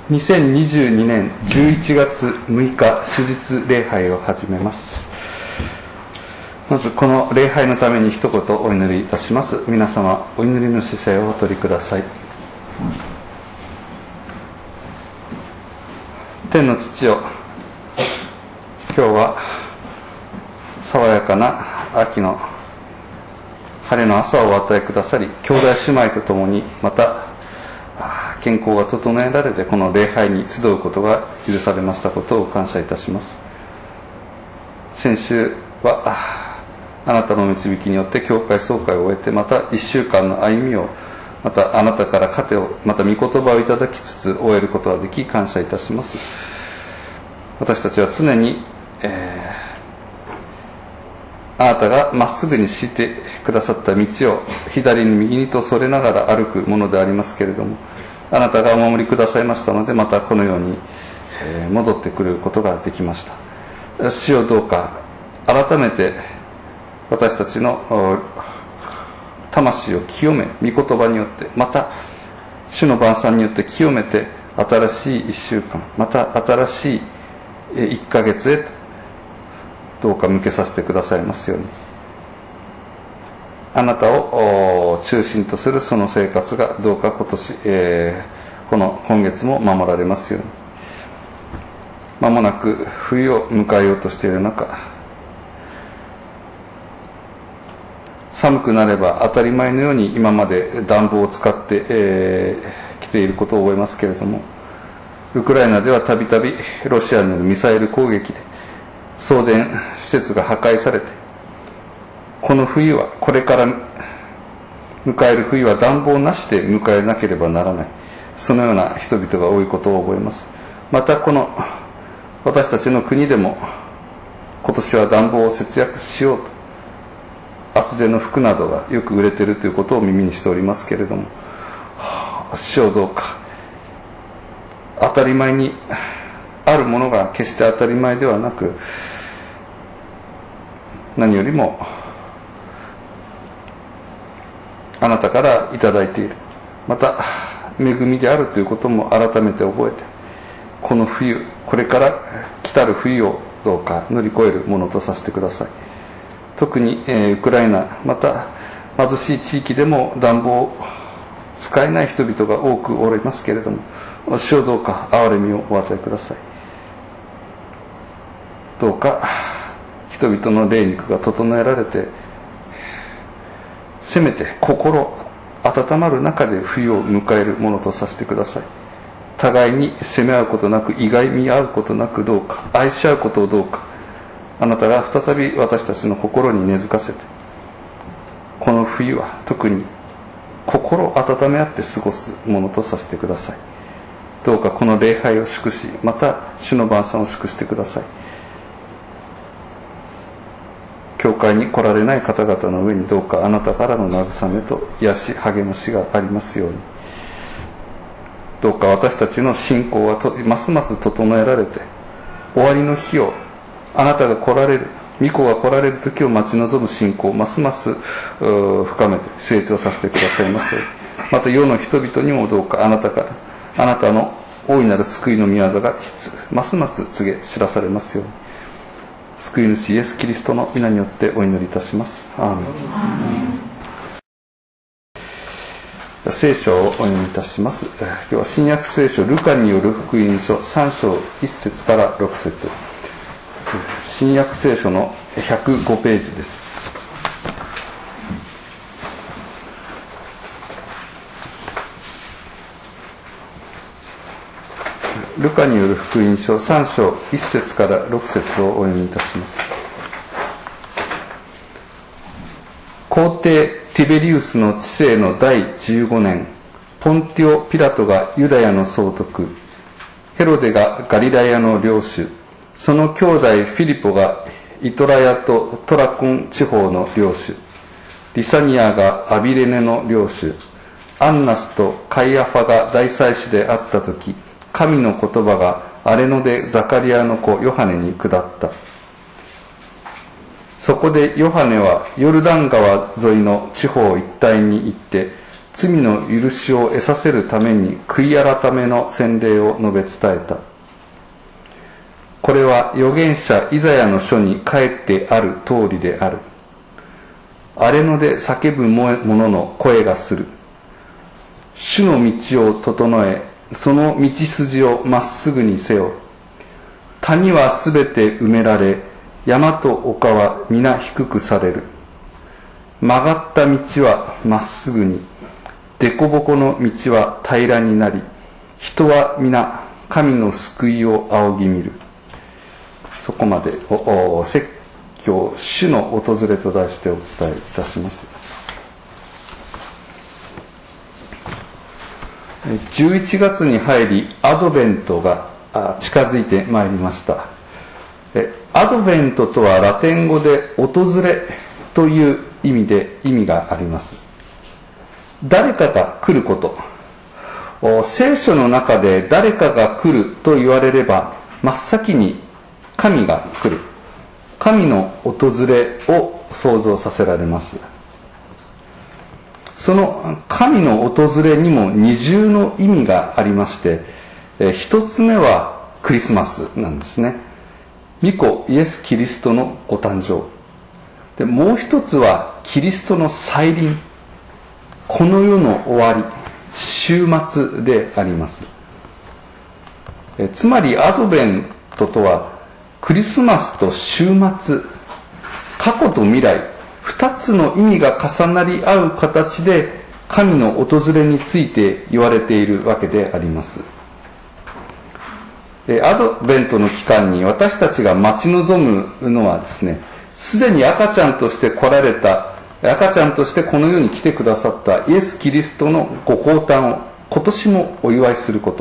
2022年11月6日主日礼拝を始めます。まずこの礼拝のために一言お祈りいたします。皆様お祈りの姿勢をお取りください。天の父よ、今日は爽やかな秋の晴れの朝をお与えくださり、兄弟姉妹と共にまた健康が整えられてこの礼拝に集うことが許されましたことを感謝いたします。先週はあなたの導きによって教会総会を終えて、また1週間の歩みを、またあなたから糧を、また御言葉をいただきつつ終えることができ感謝いたします。私たちは常に、あなたがまっすぐに敷いてくださった道を左に右にとそれながら歩くものでありますけれども、あなたがお守りくださいましたので、またこのように戻ってくることができました。主よ、どうか改めて私たちの魂を清め、御言葉によって、また主の晩餐によって清めて、新しい1週間、また新しい1ヶ月へとどうか向けさせてくださいますように、あなたを中心とするその生活がどうか今月も守られますように。間もなく冬を迎えようとしている中、寒くなれば当たり前のように今まで暖房を使ってきていることを覚えますけれども、ウクライナではたびたびロシアによるミサイル攻撃で送電施設が破壊されて、この冬は、これから迎える冬は暖房なしで迎えなければならない、そのような人々が多いことを覚えます。またこの私たちの国でも今年は暖房を節約しようと、厚手の服などがよく売れているということを耳にしておりますけれども、主よ、どうか当たり前にあるものが決して当たり前ではなく、何よりもあなたからいただいている、また恵みであるということも改めて覚えて、この冬、これから来たる冬をどうか乗り越えるものとさせてください。特に、ウクライナ、また貧しい地域でも暖房を使えない人々が多くおりますけれども、主をどうか憐れみをお与えください。どうか人々の霊肉が整えられて、せめて心温まる中で冬を迎えるものとさせてください。互いに責め合うことなく、いがみ合うことなく、どうか愛し合うことをどうかあなたが再び私たちの心に根付かせて、この冬は特に心を温め合って過ごすものとさせてください。どうかこの礼拝を祝し、また主の晩餐を祝してください。教会に来られない方々の上にどうかあなたからの慰めと癒し励ましがありますように。どうか私たちの信仰はますます整えられて、終わりの日をあなたが来られる、御子が来られる時を待ち望む信仰をますます深めて成長させてくださいますように。また世の人々にもどうかあなたの大いなる救いの御業がますます告げ知らされますように。救い主イエスキリストの皆によってお祈りいたします。アーメン。聖書をお読みいたします。今日は新約聖書ルカによる福音書3章1節から6節、新約聖書の105ページです。ルカによる福音書3章1節から6節をお読みいたします。皇帝ティベリウスの治世の第15年、ポンティオ・ピラトがユダヤの総督、ヘロデがガリラヤの領主、その兄弟フィリポがイトラヤとトラコン地方の領主、リサニアがアビレネの領主、アンナスとカイアファが大祭司であったとき、神の言葉がアレノでザカリアの子ヨハネに下った。そこでヨハネはヨルダン川沿いの地方一帯に行って、 罪の許しを得させるために悔い改めの洗礼を述べ伝えた。これは預言者イザヤの書に書いてある通りである。荒れ野で叫ぶ者の声がする。主の道を整え、その道筋をまっすぐにせよ。谷はすべて埋められ、山と丘は皆低くされる。曲がった道はまっすぐに、でこぼこの道は平らになり、人は皆神の救いを仰ぎ見る。そこまで説教主の訪れと題してお伝えいたします。11月に入りアドベントが近づいてまいりました。アドベントとはラテン語で訪れという意味があります。誰かが来ること。聖書の中で誰かが来ると言われれば真っ先に神が来る。神の訪れを想像させられます。その神の訪れにも二重の意味がありまして、一つ目はクリスマスなんですね。御子イエス・キリストのご誕生。で、もう一つはキリストの再臨。この世の終わり、終末であります。つまりアドベントとはクリスマスと終末、過去と未来、二つの意味が重なり合う形で神の訪れについて言われているわけであります。アドベントの期間に私たちが待ち望むのはですね、すでに赤ちゃんとして来られた、赤ちゃんとしてこの世に来てくださったイエス・キリストのご降誕を今年もお祝いすること。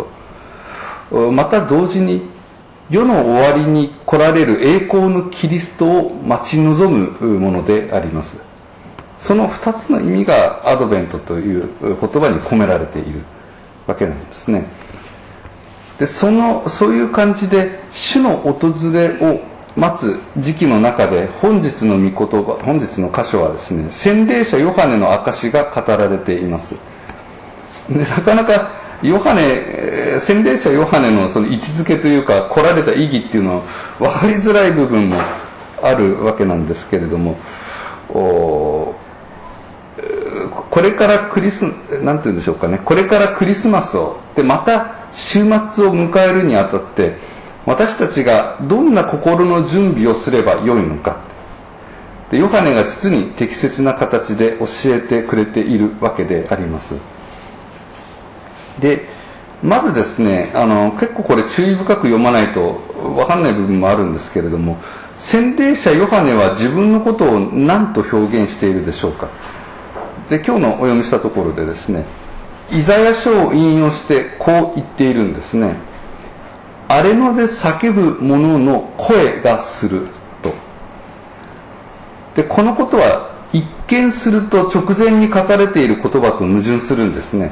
また同時に世の終わりに来られる栄光のキリストを待ち望むものであります。その二つの意味がアドベントという言葉に込められているわけなんですね。で、そういう感じで主の訪れを待つ時期の中で本日の御言葉、本日の箇所はですね、洗礼者ヨハネの証が語られています。で、なかなか洗礼者ヨハネのその位置づけというか、来られた意義っていうのは分かりづらい部分もあるわけなんですけれども、これからなんて言うんでしょうかね、これからクリスマスを、で、また週末を迎えるにあたって、私たちがどんな心の準備をすればよいのか。で、ヨハネが実に適切な形で教えてくれているわけであります。で、まずですね、結構これ注意深く読まないと分かんない部分もあるんですけれども、洗礼者ヨハネは自分のことを何と表現しているでしょうか。で、今日のお読みしたところでですね、イザヤ書を引用してこう言っているんですね。荒れ野で叫ぶ者の声がすると。で、このことは一見すると直前に書かれている言葉と矛盾するんですね。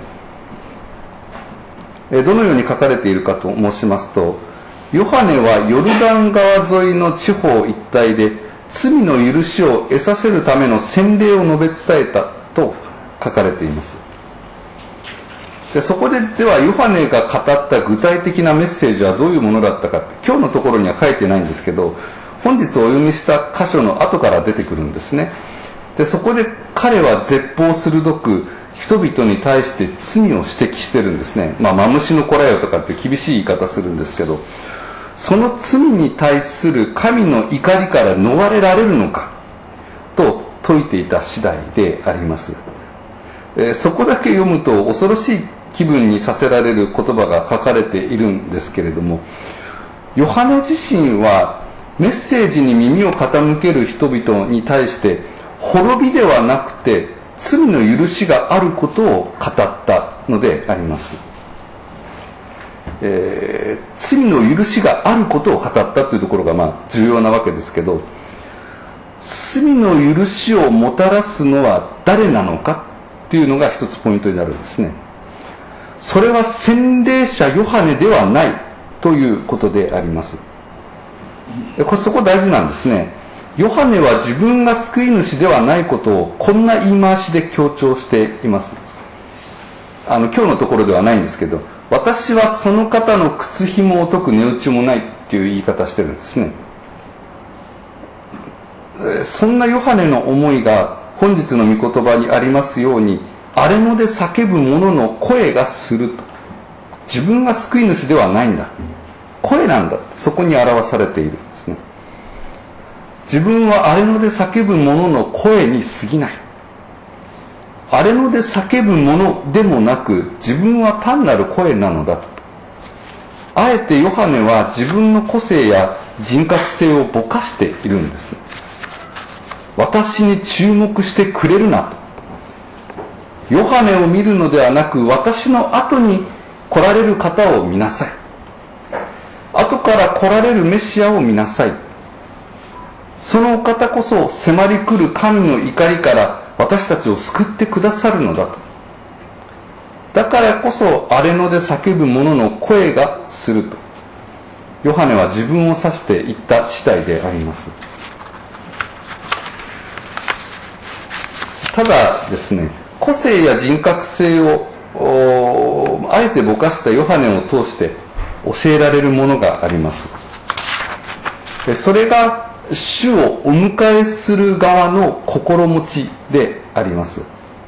どのように書かれているかと申しますと、ヨハネはヨルダン川沿いの地方一帯で罪の許しを得させるための洗礼を述べ伝えたと書かれています。で、そこではヨハネが語った具体的なメッセージはどういうものだったかって、今日のところには書いてないんですけど、本日お読みした箇所の後から出てくるんですね。で、そこで彼は絶望鋭く人々に対して罪を指摘してるんですね。マムシの子らよとかって厳しい言い方するんですけど、その罪に対する神の怒りから逃れられるのかと説いていた次第であります。そこだけ読むと恐ろしい気分にさせられる言葉が書かれているんですけれども、ヨハネ自身はメッセージに耳を傾ける人々に対して滅びではなくて罪の許しがあることを語ったのであります。罪の許しがあることを語ったというところが重要なわけですけど、罪の許しをもたらすのは誰なのかというのが一つポイントになるんですね。それは洗礼者ヨハネではないということであります。そこ大事なんですね。ヨハネは自分が救い主ではないことをこんな言い回しで強調しています。 今日のところではないんですけど、私はその方の靴紐を解く値打ちもないっていう言い方してるんですね。そんなヨハネの思いが本日の御言葉にありますように、荒れ野で叫ぶ者の声がすると。自分が救い主ではないんだ、声なんだ、そこに表されているんですね。自分は荒れ野で叫ぶ者の声に過ぎない。荒れ野で叫ぶ者でもなく、自分は単なる声なのだと。あえてヨハネは自分の個性や人格性をぼかしているんです。私に注目してくれるなと。ヨハネを見るのではなく、私の後に来られる方を見なさい。後から来られるメシアを見なさい。そのお方こそ迫り来る神の怒りから私たちを救ってくださるのだと。だからこそ荒れ野で叫ぶ者の声がすると、ヨハネは自分を指して言った次第であります。ただですね、個性や人格性をあえてぼかしたヨハネを通して教えられるものがあります。それが主をお迎えする側の心持ちであります。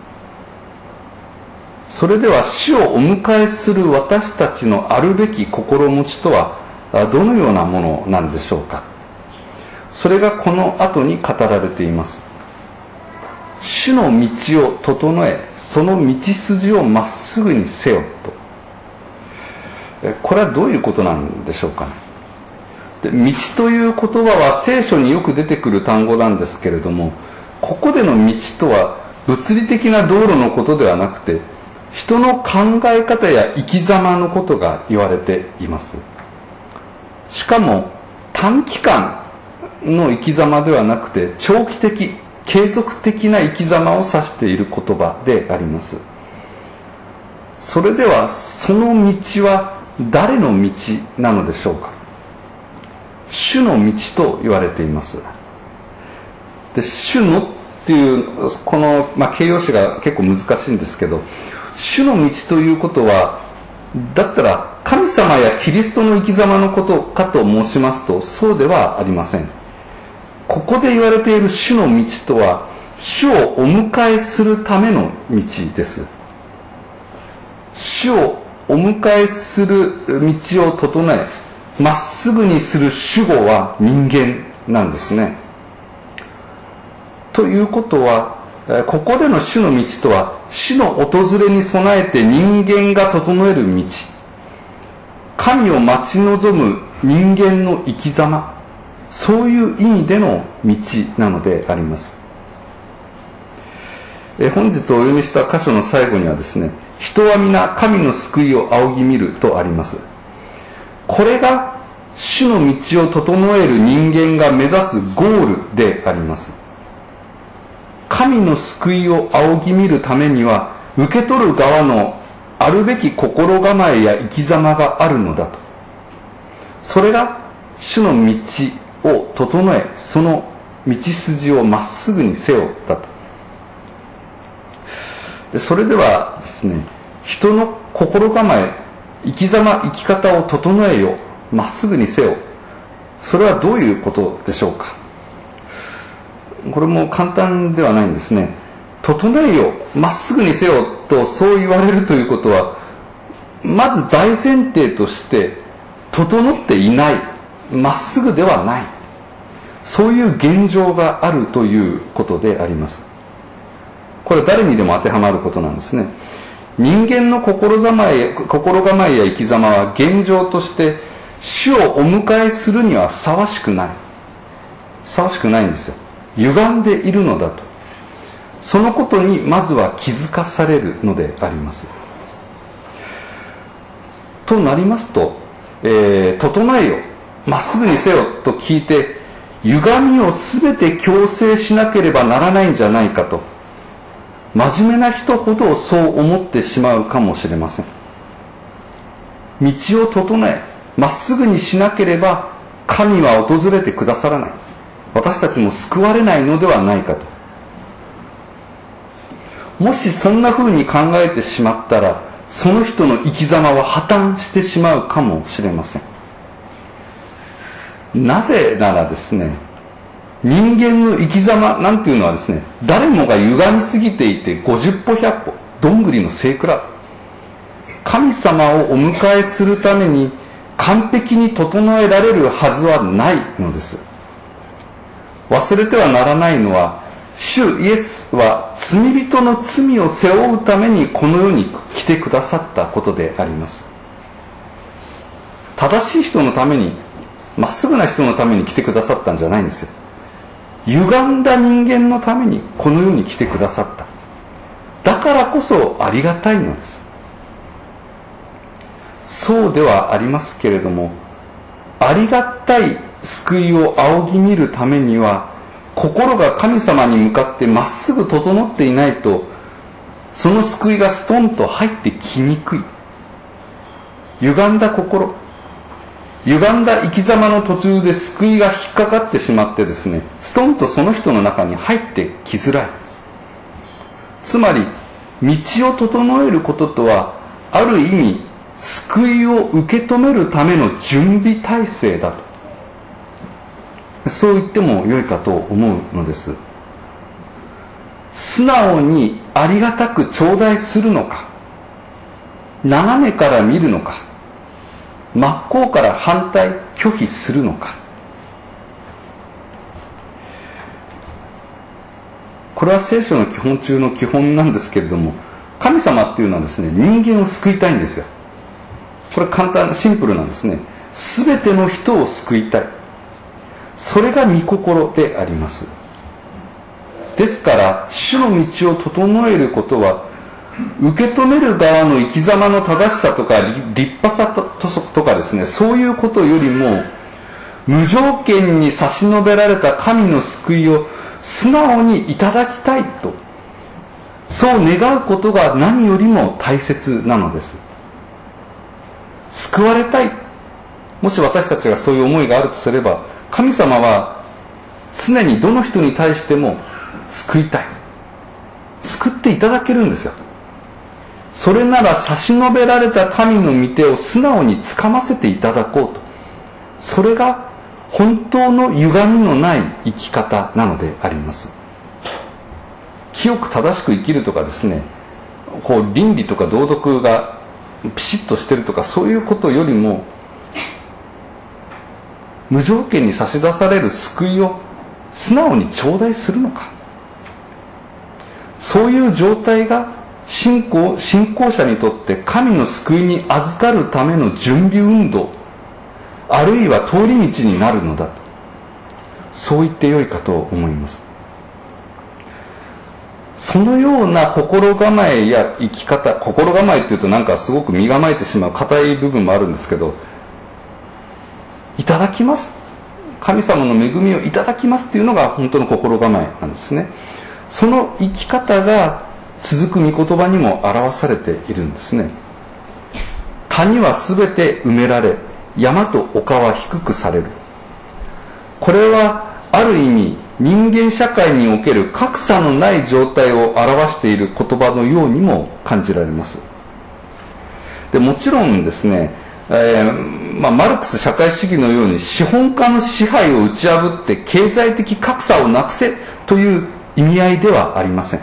それでは主をお迎えする私たちのあるべき心持ちとはどのようなものなんでしょうか。それがこの後に語られています。主の道を整え、その道筋をまっすぐにせよと。これはどういうことなんでしょうかね。で、道という言葉は聖書によく出てくる単語なんですけれども、ここでの道とは物理的な道路のことではなくて、人の考え方や生き様のことが言われています。しかも短期間の生き様ではなくて、長期的、継続的な生き様を指している言葉であります。それではその道は誰の道なのでしょうか。主の道と言われています。で、主のっていうこの、形容詞が結構難しいんですけど、主の道ということは、だったら神様やキリストの生き様のことかと申しますと、そうではありません。ここで言われている主の道とは、主をお迎えするための道です。主をお迎えする道を整え、まっすぐにする主語は人間なんですね。ということは、ここでの主の道とは、死の訪れに備えて人間が整える道、神を待ち望む人間の生き様、そういう意味での道なのであります。本日お読みした箇所の最後にはですね、人は皆神の救いを仰ぎ見るとあります。これが主の道を整える人間が目指すゴールであります。神の救いを仰ぎ見るためには、受け取る側のあるべき心構えや生き様があるのだと。それが主の道を整え、その道筋をまっすぐにせよだと。それではですね、人の心構え、生き様、生き方を整えよ、まっすぐにせよ。それはどういうことでしょうか。これも簡単ではないんですね。整えよ、まっすぐにせよとそう言われるということは、まず大前提として、整っていない、まっすぐではない、そういう現状があるということであります。これは誰にでも当てはまることなんですね。人間の心構えや生き様は現状として主をお迎えするにはふさわしくない。ふさわしくないんですよ。歪んでいるのだと。そのことにまずは気づかされるのであります。となりますと、整えよ、まっすぐにせよと聞いて、歪みをすべて矯正しなければならないんじゃないかと、真面目な人ほどそう思ってしまうかもしれません。道を整え、まっすぐにしなければ神は訪れてくださらない。私たちも救われないのではないかと。 もしそんな風に考えてしまったら、その人の生き様は破綻してしまうかもしれません。なぜならですね、人間の生き様なんていうのはですね、誰もが歪みすぎていて50歩100歩、どんぐりの背比べ。神様をお迎えするために完璧に整えられるはずはないのです。忘れてはならないのは、主イエスは罪人の罪を背負うためにこの世に来てくださったことであります。正しい人のために、まっすぐな人のために来てくださったんじゃないんですよ。歪んだ人間のためにこの世に来てくださった。だからこそありがたいのです。そうではありますけれども、ありがたい救いを仰ぎ見るためには、心が神様に向かってまっすぐ整っていないと、その救いがストンと入ってきにくい。歪んだ心、歪んだ生き様の途中で救いが引っかかってしまってですね、ストンとその人の中に入ってきづらい。つまり、道を整えることとは、ある意味、救いを受け止めるための準備体制だと。そう言っても良いかと思うのです。素直にありがたく頂戴するのか、斜めから見るのか、真っ向から反対拒否するのか。これは聖書の基本中の基本なんですけれども、神様っていうのはですね、人間を救いたいんですよ。これ簡単、シンプルなんですね。すべての人を救いたい。それが御心であります。ですから、主の道を整えることは、受け止める側の生き様の正しさとか立派さとかですね、そういうことよりも、無条件に差し伸べられた神の救いを素直にいただきたいと、そう願うことが何よりも大切なのです。救われたい。もし私たちがそういう思いがあるとすれば、神様は常にどの人に対しても救いたい。救っていただけるんですよ。それなら差し伸べられた神の御手を素直につかませていただこうと。それが本当の歪みのない生き方なのであります。清く正しく生きるとかですね、こう倫理とか道徳がピシッとしてるとかそういうことよりも、無条件に差し出される救いを素直に頂戴するのか。そういう状態が信仰者にとって神の救いに預かるための準備運動、あるいは通り道になるのだと、そう言ってよいかと思います。そのような心構えや生き方、心構えっていうとなんかすごく身構えてしまう固い部分もあるんですけど、いただきます、神様の恵みをいただきますっていうのが本当の心構えなんですね。その生き方が続く御言葉にも表されているんですね。谷はすべて埋められ、山と丘は低くされる。これはある意味人間社会における格差のない状態を表している言葉のようにも感じられます。でもちろんですね、マルクス社会主義のように資本家の支配を打ち破って経済的格差をなくせという意味合いではありません。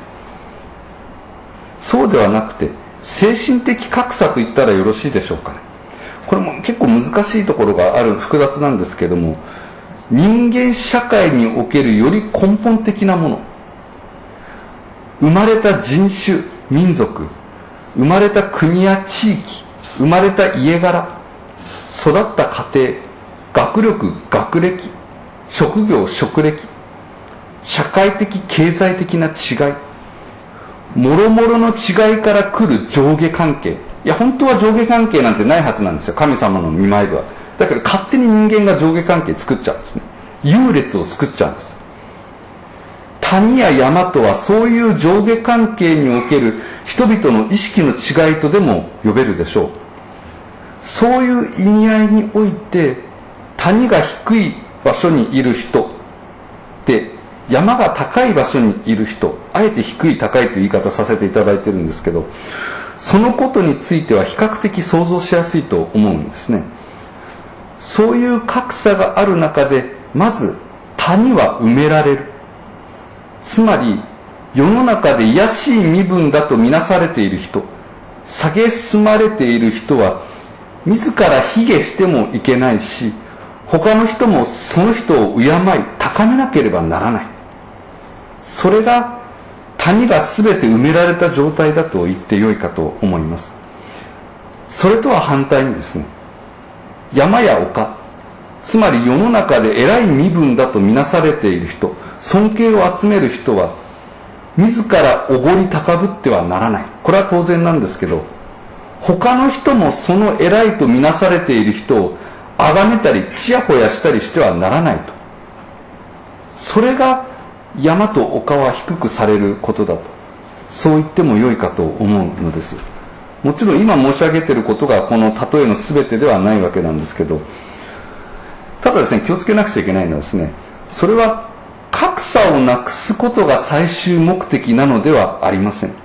そうではなくて、精神的格差と言ったらよろしいでしょうかね。これも結構難しいところがある、複雑なんですけども、人間社会におけるより根本的なもの、生まれた人種、民族、生まれた国や地域、生まれた家柄、育った家庭、学力、学歴、職業、職歴、社会的経済的な違い、もろもろの違いから来る上下関係。いや本当は上下関係なんてないはずなんですよ、神様の御前では。だけど勝手に人間が上下関係作っちゃうんですね。優劣を作っちゃうんです。谷や山とはそういう上下関係における人々の意識の違いとでも呼べるでしょう。そういう意味合いにおいて、谷が低い場所にいる人で山が高い場所にいる人、あえて低い高いという言い方させていただいてるんですけど、そのことについては比較的想像しやすいと思うんですね。そういう格差がある中で、まず谷は埋められる。つまり世の中で卑しい身分だとみなされている人、蔑まれている人は自ら卑下してもいけないし、他の人もその人を敬い高めなければならない。それが谷が全て埋められた状態だと言ってよいかと思います。それとは反対にですね、山や丘、つまり世の中で偉い身分だとみなされている人、尊敬を集める人は自らおごり高ぶってはならない。これは当然なんですけど、他の人もその偉いとみなされている人を崇めたりちやほやしたりしてはならないと。それが山と丘は低くされることだと、そう言ってもよいかと思うのです。もちろん今申し上げていることがこの例えの全てではないわけなんですけど、ただですね、気をつけなくちゃいけないのはですね、それは格差をなくすことが最終目的なのではありません。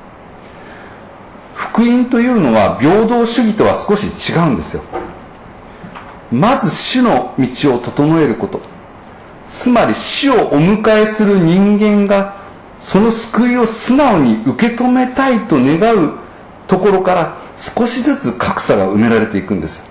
福音というのは平等主義とは少し違うんですよ。まず主の道を整えること、つまり主をお迎えする人間がその救いを素直に受け止めたいと願うところから少しずつ格差が埋められていくんですよ。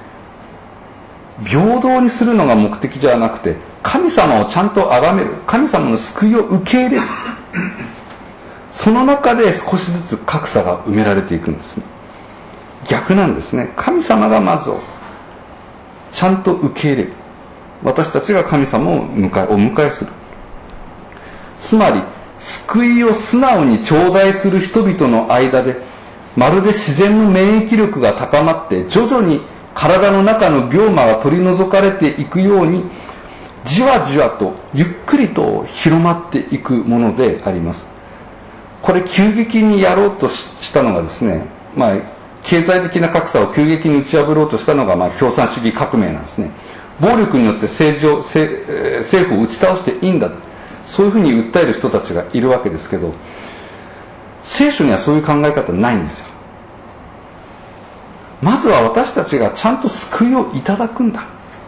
平等にするのが目的じゃなくて、神様をちゃんと崇める、神様の救いを受け入れる、その中で少しずつ格差が埋められていくんですね。逆なんですね。神様がまずをちゃんと受け入れる、私たちが神様をお迎えする、つまり救いを素直に頂戴する人々の間で、まるで自然の免疫力が高まって徐々に体の中の病魔が取り除かれていくように、じわじわとゆっくりと広まっていくものであります。これ急激にやろうとしたのがですね、経済的な格差を急激に打ち破ろうとしたのが共産主義革命なんですね。暴力によって政府を打ち倒していいんだ、そういうふうに訴える人たちがいるわけですけど、聖書にはそういう考え方ないんですよ。まずは私たちがちゃんと救いをいただくんだ。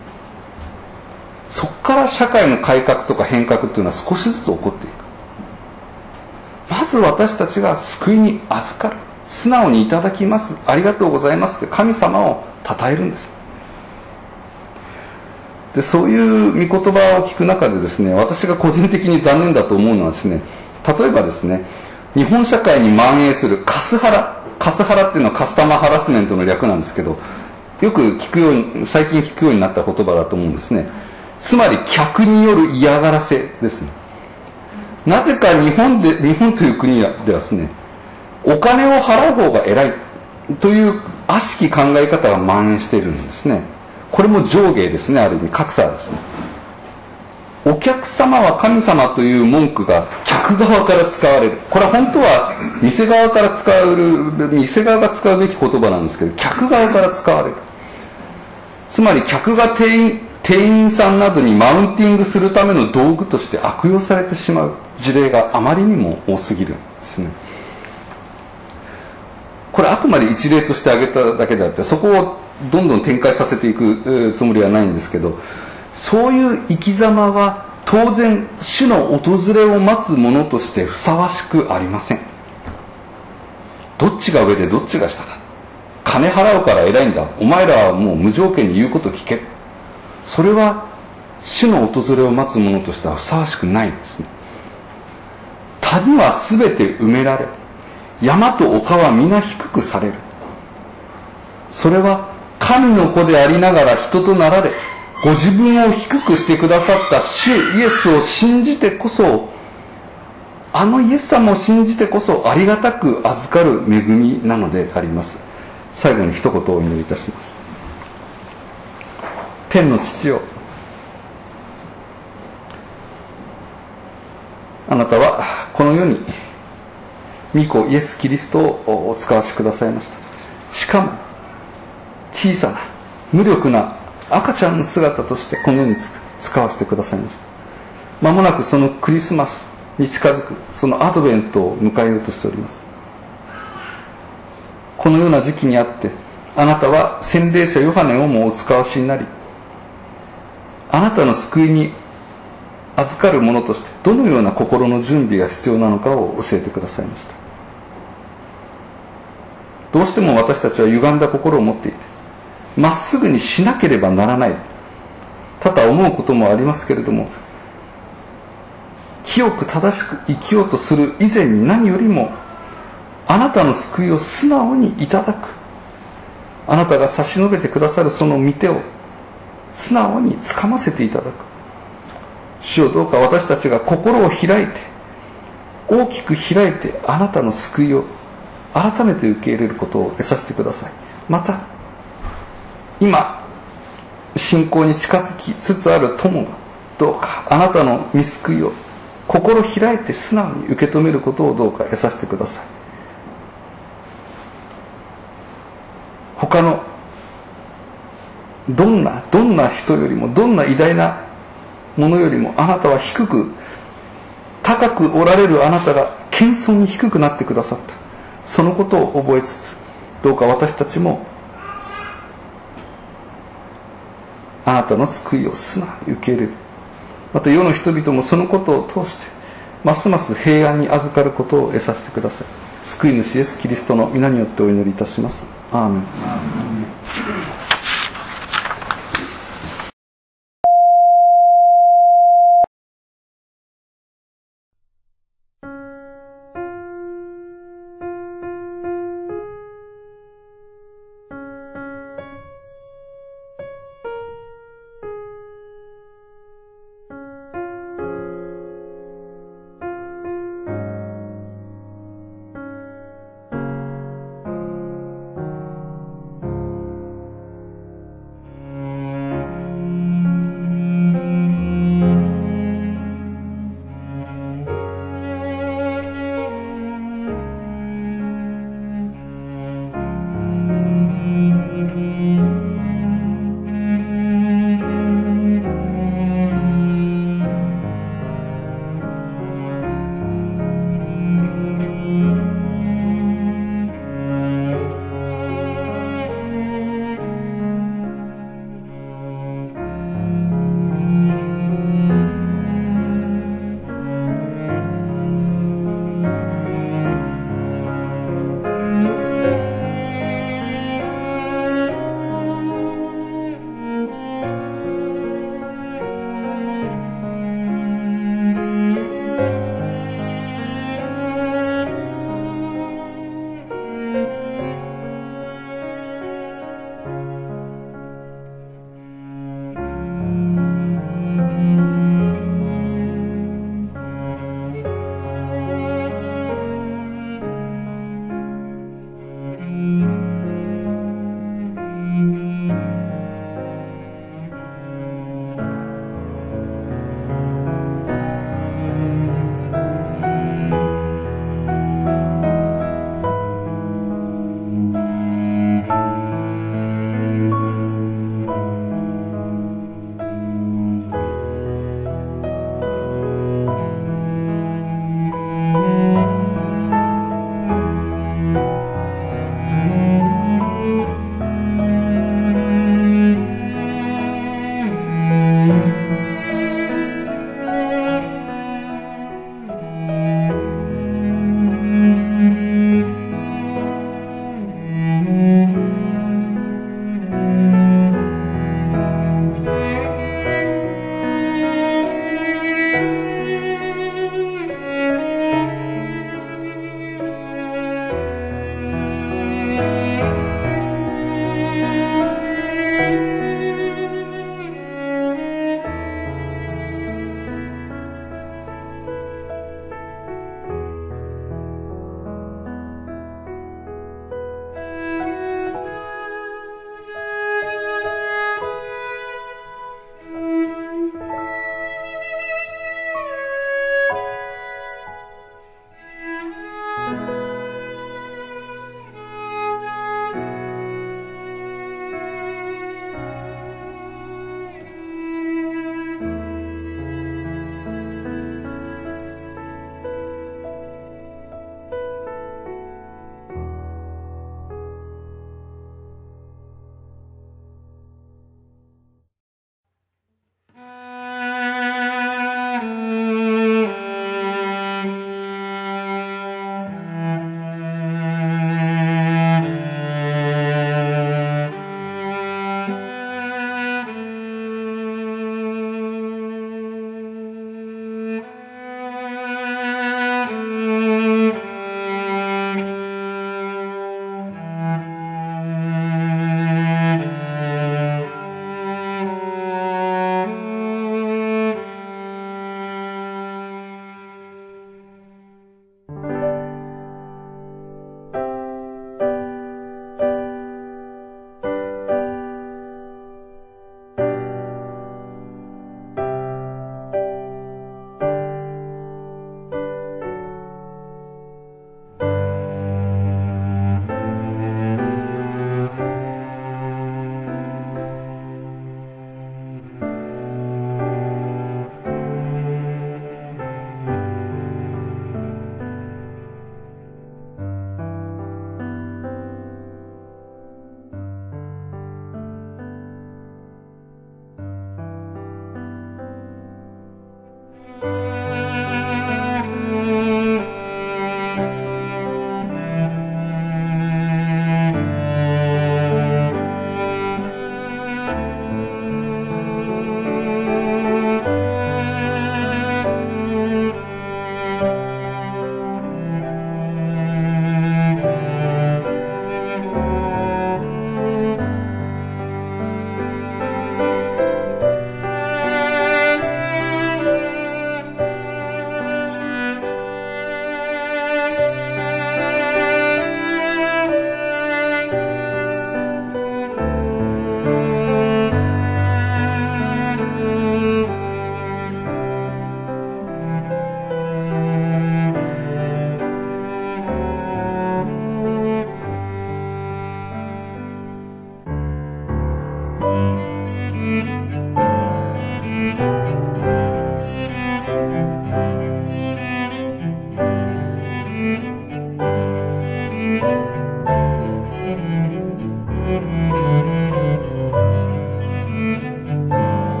そこから社会の改革とか変革というのは少しずつ起こっていく。まず私たちが救いに預かる、素直にいただきます、ありがとうございますって神様を称えるんです。で、そういう御言葉を聞く中でですね、私が個人的に残念だと思うのはですね、例えばですね、日本社会に蔓延するカスハラっていうのはカスタマーハラスメントの略なんですけど、よく最近聞くようになった言葉だと思うんですね。つまり客による嫌がらせですね。なぜか日本という国ではですね、お金を払う方が偉いという悪しき考え方が蔓延しているんですね。これも上下ですね、ある意味格差ですね。お客様は神様という文句が客側から使われる。これは本当は店側が使うべき言葉なんですけど、客側から使われる。つまり客が店員さんなどにマウンティングするための道具として悪用されてしまう事例があまりにも多すぎるんですね。これあくまで一例として挙げただけであって、そこをどんどん展開させていくつもりはないんですけど、そういう生き様は当然主の訪れを待つ者としてふさわしくありません。どっちが上でどっちが下だ、金払うから偉いんだ、お前らはもう無条件に言うこと聞け、それは主の訪れを待つ者としてはふさわしくないんですね。谷はすべて埋められ、山と丘は皆低くされる。それは神の子でありながら人となられ、ご自分を低くしてくださった主イエスを信じてこそ、あのイエス様を信じてこそありがたく預かる恵みなのであります。最後に一言お祈りいたします。天の父よ、あなたはこの世に御子イエス・キリストをお使わしくださいました。しかも小さな無力な赤ちゃんの姿としてこの世に使わせてくださいました。 間もなくそのクリスマスに近づく、そのアドベントを迎えようとしております。このような時期にあって、あなたは洗礼者ヨハネをもお使わしになり、あなたの救いに預かる者としてどのような心の準備が必要なのかを教えてくださいました。どうしても私たちは歪んだ心を持っていて、まっすぐにしなければならない、多々思うこともありますけれども、清く正しく生きようとする以前に何よりも、あなたの救いを素直にいただく、あなたが差し伸べてくださるその御手を素直につかませていただく。主よ、どうか私たちが心を開いて、大きく開いて、あなたの救いを改めて受け入れることを得させてください。また今信仰に近づきつつある友が、どうかあなたの御救いを心開いて素直に受け止めることをどうか得させてください。他のどんな人よりも、どんな偉大なものよりも、あなたは低く、高くおられるあなたが謙遜に低くなってくださった。そのことを覚えつつ、どうか私たちもあなたの救いを素直に受け入れる。また世の人々もそのことを通してますます平安に預かることを得させてください。救い主イエスキリストの皆によってお祈りいたします。アーメン。